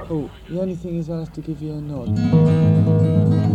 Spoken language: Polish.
Oh, the only thing is I'll have to give you a nod.